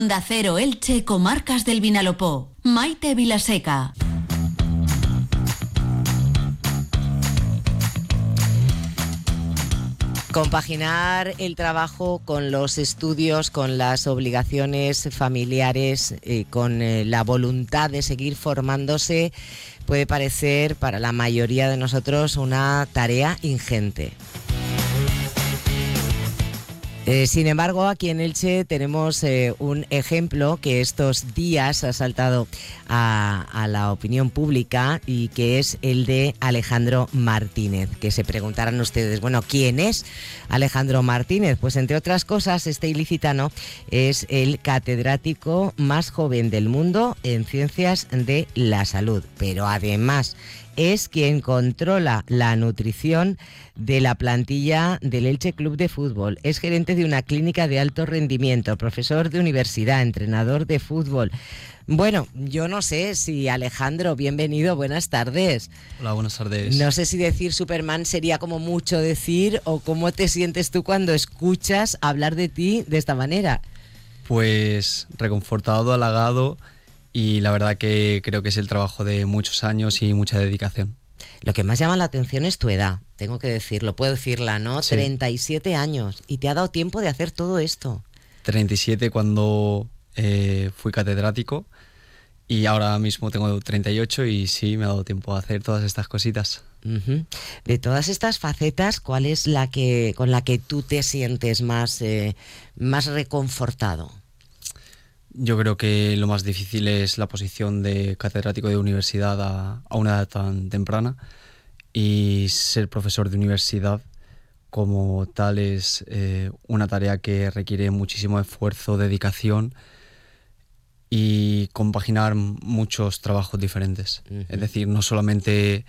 Onda Cero Elche, Comarcas del Vinalopó. Maite Vilaseca. Compaginar el trabajo con los estudios, con las obligaciones familiares, con la voluntad de seguir formándose, puede parecer para la mayoría de nosotros una tarea ingente. Sin embargo, aquí en Elche tenemos un ejemplo que estos días ha saltado a la opinión pública y que es el de Alejandro Martínez. Que se preguntarán ustedes, bueno, ¿quién es Alejandro Martínez? Pues entre otras cosas, este ilicitano es el catedrático más joven del mundo en ciencias de la salud, pero además es quien controla la nutrición de la plantilla del Elche Club de Fútbol. Es gerente de una clínica de alto rendimiento, profesor de universidad, entrenador de fútbol. Bueno, yo no sé si Alejandro, bienvenido, buenas tardes. Hola, buenas tardes. No sé si decir Superman sería como mucho decir, o cómo te sientes tú cuando escuchas hablar de ti de esta manera. Pues reconfortado, halagado, y la verdad que creo que es el trabajo de muchos años y mucha dedicación. Lo que más llama la atención es tu edad, tengo que decirlo, puedo decirla, ¿no? Sí. 37 años, y te ha dado tiempo de hacer todo esto. 37 cuando fui catedrático, y ahora mismo tengo 38 y sí, me ha dado tiempo a hacer todas estas cositas. Uh-huh. De todas estas facetas, ¿cuál es con la que tú te sientes más reconfortado? Yo creo que lo más difícil es la posición de catedrático de universidad a una edad tan temprana, y ser profesor de universidad como tal es una tarea que requiere muchísimo esfuerzo, dedicación y compaginar muchos trabajos diferentes. Uh-huh. Es decir, no solamente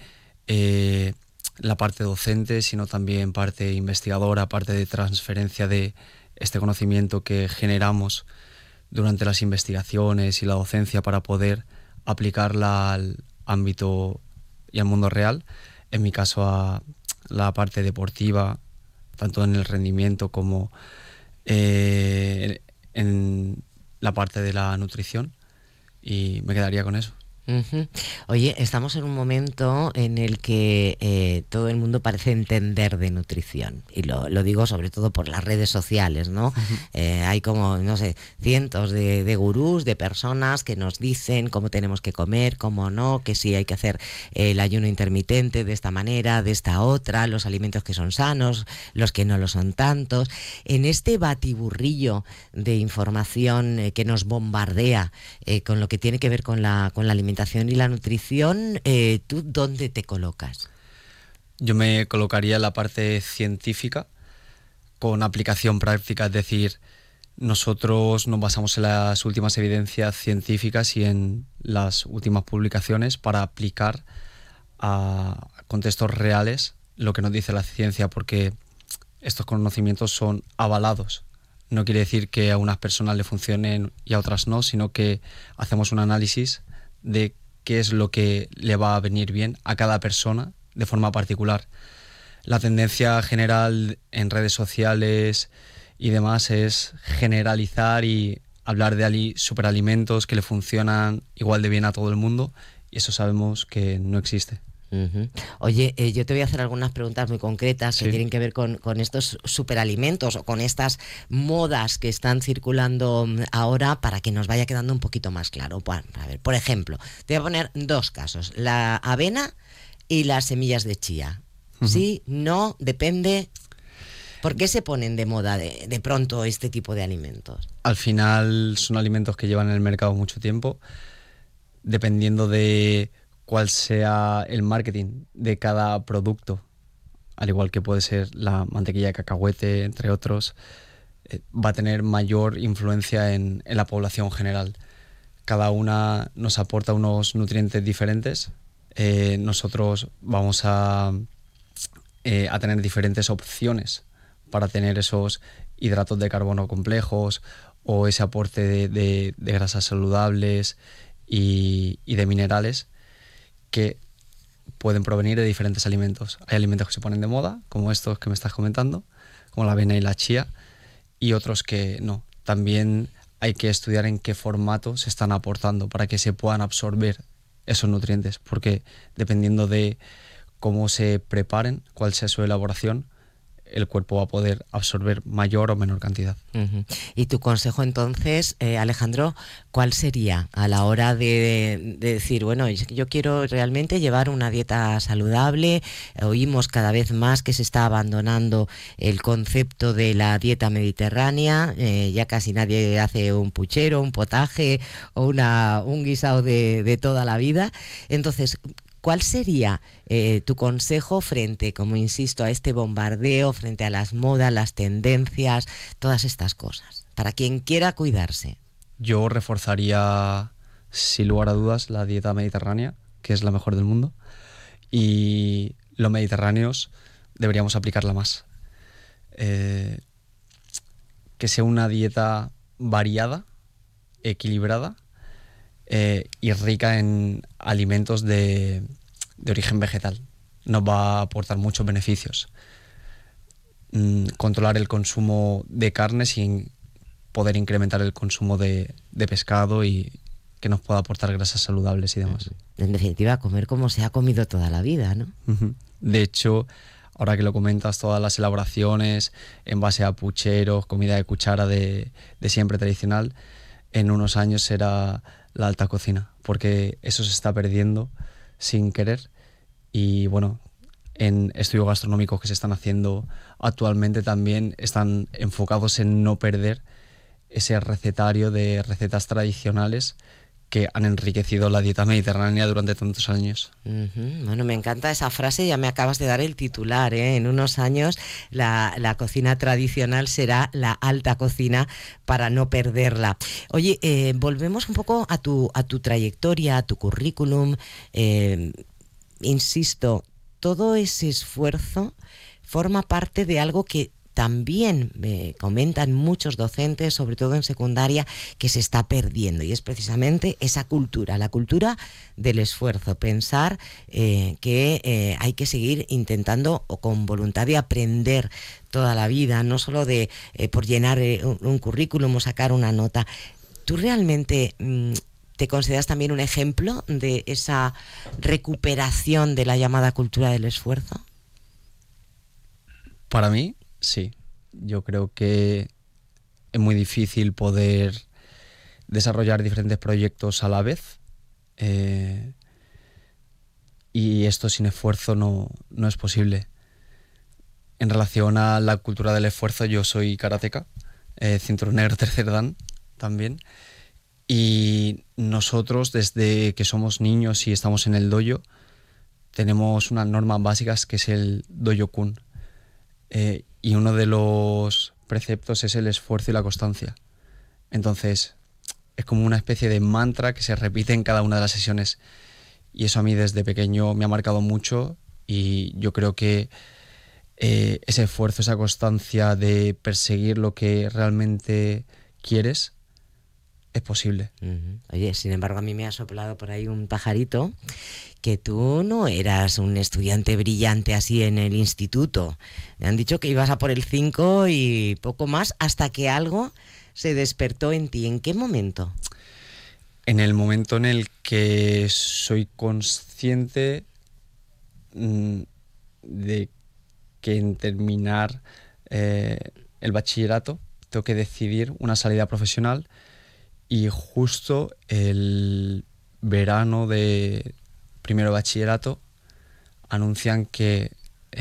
la parte docente, sino también parte investigadora, parte de transferencia de este conocimiento que generamos durante las investigaciones y la docencia para poder aplicarla al ámbito y al mundo real. En mi caso, a la parte deportiva, tanto en el rendimiento como en la parte de la nutrición, y me quedaría con eso. Uh-huh. Oye, estamos en un momento en el que todo el mundo parece entender de nutrición, y lo digo sobre todo por las redes sociales, ¿no? Uh-huh. Hay como, no sé, cientos de gurús, de personas que nos dicen cómo tenemos que comer, cómo no, que sí hay que hacer el ayuno intermitente de esta manera, de esta otra, los alimentos que son sanos, los que no lo son tantos. En este batiburrillo de información que nos bombardea con lo que tiene que ver con la alimentación y la nutrición, ¿tú dónde te colocas? Yo me colocaría en la parte científica con aplicación práctica, es decir, nosotros nos basamos en las últimas evidencias científicas y en las últimas publicaciones para aplicar a contextos reales lo que nos dice la ciencia, porque estos conocimientos son avalados. No quiere decir que a unas personas le funcionen y a otras no, sino que hacemos un análisis de qué es lo que le va a venir bien a cada persona de forma particular. La tendencia general en redes sociales y demás es generalizar y hablar de superalimentos que le funcionan igual de bien a todo el mundo, y eso sabemos que no existe. Uh-huh. Oye, yo te voy a hacer algunas preguntas muy concretas que tienen que ver con estos superalimentos o con estas modas que están circulando ahora, para que nos vaya quedando un poquito más claro. Bueno, a ver, por ejemplo, te voy a poner dos casos: la avena y las semillas de chía. Uh-huh. Sí, no, depende. ¿Por qué se ponen de moda de pronto este tipo de alimentos? Al final son alimentos que llevan en el mercado mucho tiempo, dependiendo de cuál sea el marketing de cada producto, al igual que puede ser la mantequilla de cacahuete, entre otros, va a tener mayor influencia en la población general. Cada una nos aporta unos nutrientes diferentes. Nosotros vamos a tener diferentes opciones para tener esos hidratos de carbono complejos o ese aporte de grasas saludables y de minerales que pueden provenir de diferentes alimentos. Hay alimentos que se ponen de moda, como estos que me estás comentando, como la avena y la chía, y otros que no. También hay que estudiar en qué formato se están aportando para que se puedan absorber esos nutrientes, porque dependiendo de cómo se preparen, cuál sea su elaboración, el cuerpo va a poder absorber mayor o menor cantidad. Uh-huh. Y tu consejo entonces, Alejandro, ¿cuál sería a la hora de decir, bueno, yo quiero realmente llevar una dieta saludable? Oímos cada vez más que se está abandonando el concepto de la dieta mediterránea, ya casi nadie hace un puchero, un potaje o un guisado de toda la vida. Entonces, ¿cuál sería tu consejo frente, como insisto, a este bombardeo, frente a las modas, las tendencias, todas estas cosas, para quien quiera cuidarse? Yo reforzaría, sin lugar a dudas, la dieta mediterránea, que es la mejor del mundo, y los mediterráneos deberíamos aplicarla más. Que sea una dieta variada, equilibrada, y rica en alimentos de origen vegetal. Nos va a aportar muchos beneficios. Controlar el consumo de carne sin poder incrementar el consumo de pescado y que nos pueda aportar grasas saludables y demás. En definitiva, comer como se ha comido toda la vida, ¿no? De hecho, ahora que lo comentas, todas las elaboraciones en base a pucheros, comida de cuchara de siempre tradicional, en unos años será la alta cocina, porque eso se está perdiendo sin querer. Y bueno, en estudios gastronómicos que se están haciendo actualmente también están enfocados en no perder ese recetario de recetas tradicionales que han enriquecido la dieta mediterránea durante tantos años. Bueno, me encanta esa frase, ya me acabas de dar el titular, ¿eh? En unos años la cocina tradicional será la alta cocina para no perderla. Oye, volvemos un poco a tu trayectoria, a tu currículum. Insisto, todo ese esfuerzo forma parte de algo que también me comentan muchos docentes, sobre todo en secundaria, que se está perdiendo, y es precisamente esa cultura, la cultura del esfuerzo, pensar que hay que seguir intentando o con voluntad de aprender toda la vida, no solo de por llenar un currículum o sacar una nota. ¿Tú realmente te consideras también un ejemplo de esa recuperación de la llamada cultura del esfuerzo? Para mí, sí. Yo creo que es muy difícil poder desarrollar diferentes proyectos a la vez, y esto sin esfuerzo no es posible. En relación a la cultura del esfuerzo, yo soy karateka, cinturón negro tercer dan también, y nosotros desde que somos niños y estamos en el dojo tenemos unas normas básicas que es el dojo-kun. Y uno de los preceptos es el esfuerzo y la constancia. Entonces, es como una especie de mantra que se repite en cada una de las sesiones. Y eso a mí desde pequeño me ha marcado mucho, y yo creo que ese esfuerzo, esa constancia de perseguir lo que realmente quieres, es posible. Oye, sin embargo, a mí me ha soplado por ahí un pajarito que tú no eras un estudiante brillante así en el instituto. Me han dicho que ibas a por el 5 y poco más, hasta que algo se despertó en ti. ¿En qué momento? En el momento en el que soy consciente de que en terminar el bachillerato tengo que decidir una salida profesional. Y justo el verano de primero de bachillerato anuncian que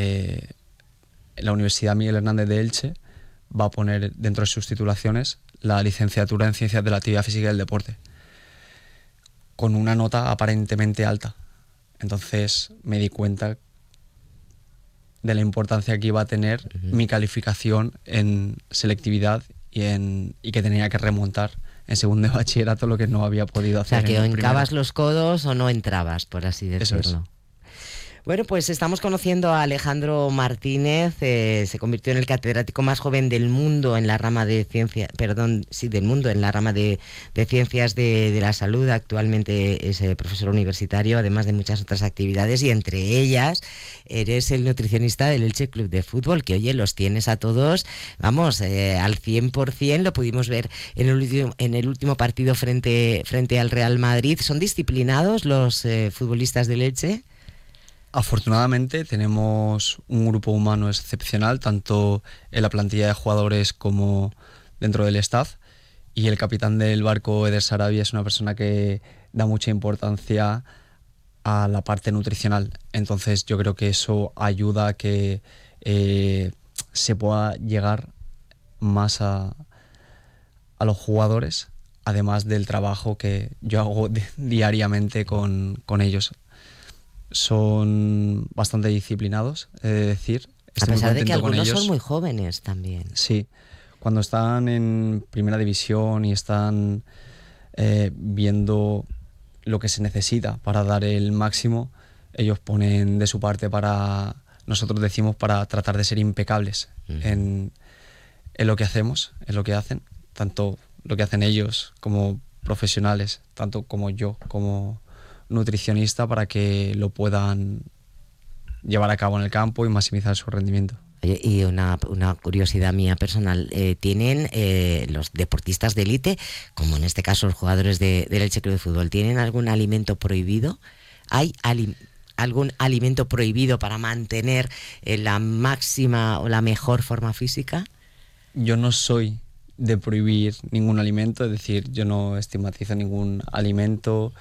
la Universidad Miguel Hernández de Elche va a poner dentro de sus titulaciones la licenciatura en Ciencias de la Actividad Física y del Deporte, con una nota aparentemente alta. Entonces me di cuenta de la importancia que iba a tener mi calificación en selectividad y que tenía que remontar en segundo de bachillerato lo que no había podido hacer. O sea, que o en hincabas primero. los codos o no entrabas, por así decirlo. Eso es. Bueno, pues estamos conociendo a Alejandro Martínez, se convirtió en el catedrático más joven del mundo en la rama de ciencia, del mundo en la rama de ciencias de la salud. Actualmente es profesor universitario, además de muchas otras actividades, y entre ellas eres el nutricionista del Elche Club de Fútbol, que oye, los tienes a todos, vamos, al 100%, lo pudimos ver en el último partido frente al Real Madrid. ¿Son disciplinados los futbolistas del Elche? Afortunadamente tenemos un grupo humano excepcional, tanto en la plantilla de jugadores como dentro del staff, y el capitán del barco, Eder Sarabia, es una persona que da mucha importancia a la parte nutricional. Entonces yo creo que eso ayuda a que se pueda llegar más a los jugadores, además del trabajo que yo hago diariamente con ellos. Son bastante disciplinados, he de decir. A pesar de que algunos son muy jóvenes también. Sí, cuando están en primera división y están viendo lo que se necesita para dar el máximo, ellos ponen de su parte para, nosotros decimos, para tratar de ser impecables en lo que hacemos, en lo que hacen, tanto lo que hacen ellos como profesionales, tanto como yo, como nutricionista, para que lo puedan llevar a cabo en el campo y maximizar su rendimiento. Oye, y una curiosidad mía personal, ¿tienen los deportistas de élite, como en este caso los jugadores del Elche Club de Fútbol, ¿tienen algún alimento prohibido? ¿Hay algún alimento prohibido para mantener la máxima o la mejor forma física? Yo no soy de prohibir ningún alimento, es decir, yo no estigmatizo ningún alimento,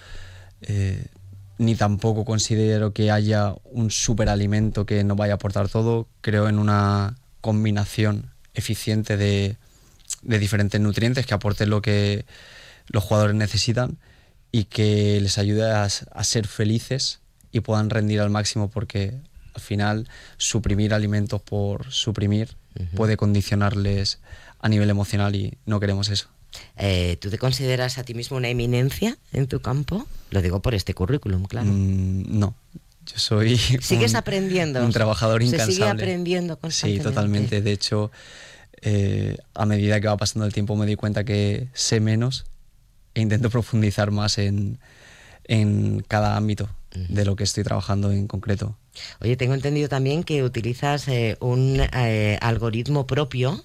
ni tampoco considero que haya un superalimento que no vaya a aportar todo. Creo en una combinación eficiente de diferentes nutrientes que aporten lo que los jugadores necesitan y que les ayude a ser felices y puedan rendir al máximo, porque al final suprimir alimentos por suprimir puede condicionarles a nivel emocional y no queremos eso. ¿Tú te consideras a ti mismo una eminencia en tu campo? Lo digo por este currículum, claro. No, yo soy ¿Sigues aprendiendo? Un trabajador incansable. ¿Se sigue aprendiendo constantemente? Sí, totalmente. De hecho, a medida que va pasando el tiempo me doy cuenta que sé menos e intento profundizar más en cada ámbito de lo que estoy trabajando en concreto. Oye, tengo entendido también que utilizas un algoritmo propio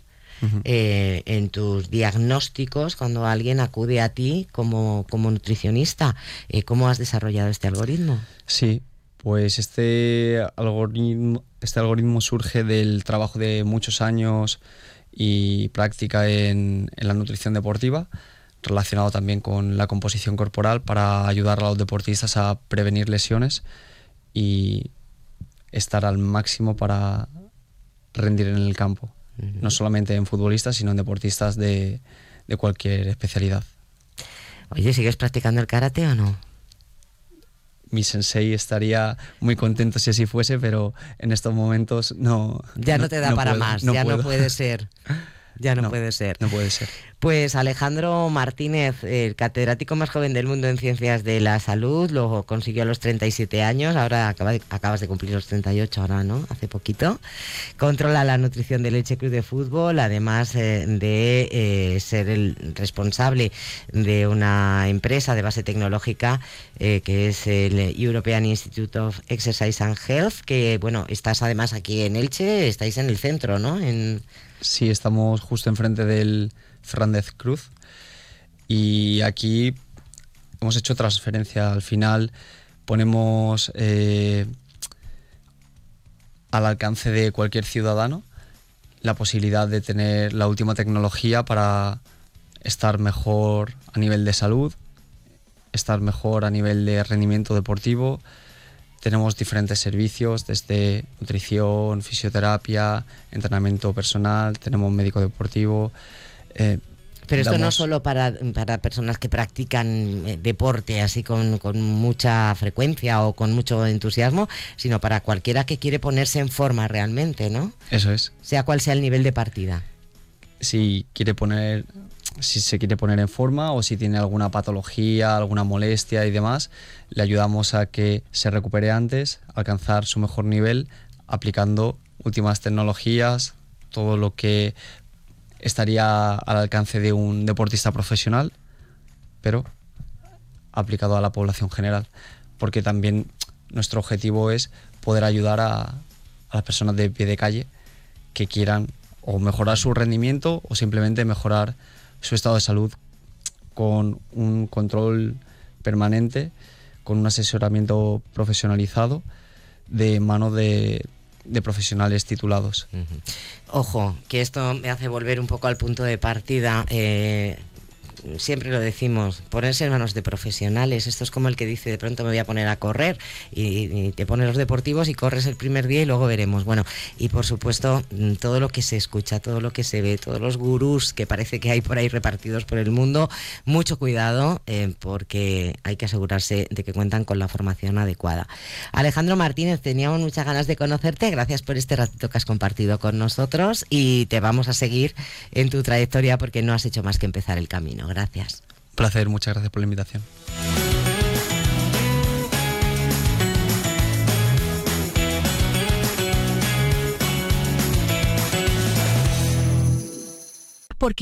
en tus diagnósticos cuando alguien acude a ti como nutricionista. ¿Cómo has desarrollado este algoritmo? Sí, pues este algoritmo surge del trabajo de muchos años y práctica en la nutrición deportiva, relacionado también con la composición corporal, para ayudar a los deportistas a prevenir lesiones y estar al máximo para rendir en el campo. No solamente en futbolistas, sino en deportistas de cualquier especialidad. Oye, ¿sigues practicando el karate o no? Mi sensei estaría muy contento si así fuese, pero en estos momentos no. Ya no te da para más, no ya puedo. No puede ser. Ya no puede ser. No puede ser. Pues Alejandro Martínez, el catedrático más joven del mundo en ciencias de la salud, lo consiguió a los 37 años, ahora acabas de cumplir los 38, ahora, ¿no? Hace poquito. Controla la nutrición del Elche Club de Fútbol, además de ser el responsable de una empresa de base tecnológica que es el European Institute of Exercise and Health, que, bueno, estás además aquí en Elche, estáis en el centro, ¿no? Sí, estamos justo enfrente del Fernández Cruz y aquí hemos hecho transferencia. Al final ponemos al alcance de cualquier ciudadano la posibilidad de tener la última tecnología para estar mejor a nivel de salud, estar mejor a nivel de rendimiento deportivo. Tenemos diferentes servicios, desde nutrición, fisioterapia, entrenamiento personal, tenemos médico deportivo. Pero esto no solo para personas que practican deporte así con mucha frecuencia o con mucho entusiasmo, sino para cualquiera que quiere ponerse en forma realmente, ¿no? Eso es. Sea cual sea el nivel de partida. Si quiere poner si se quiere poner en forma o si tiene alguna patología, alguna molestia y demás, le ayudamos a que se recupere antes, alcanzar su mejor nivel, aplicando últimas tecnologías, todo lo que estaría al alcance de un deportista profesional, pero aplicado a la población general, porque también nuestro objetivo es poder ayudar a las personas de pie de calle que quieran o mejorar su rendimiento o simplemente mejorar su estado de salud con un control permanente, con un asesoramiento profesionalizado de mano de profesionales titulados. Ojo, que esto me hace volver un poco al punto de partida. Siempre lo decimos, ponerse en manos de profesionales. Esto es como el que dice, de pronto me voy a poner a correr y te pones los deportivos y corres el primer día y luego veremos. Bueno, y por supuesto todo lo que se escucha, todo lo que se ve, todos los gurús que parece que hay por ahí repartidos por el mundo, mucho cuidado, porque hay que asegurarse de que cuentan con la formación adecuada. Alejandro Martínez, teníamos muchas ganas de conocerte. Gracias por este ratito que has compartido con nosotros y te vamos a seguir en tu trayectoria porque no has hecho más que empezar el camino. Gracias. Un placer, muchas gracias por la invitación.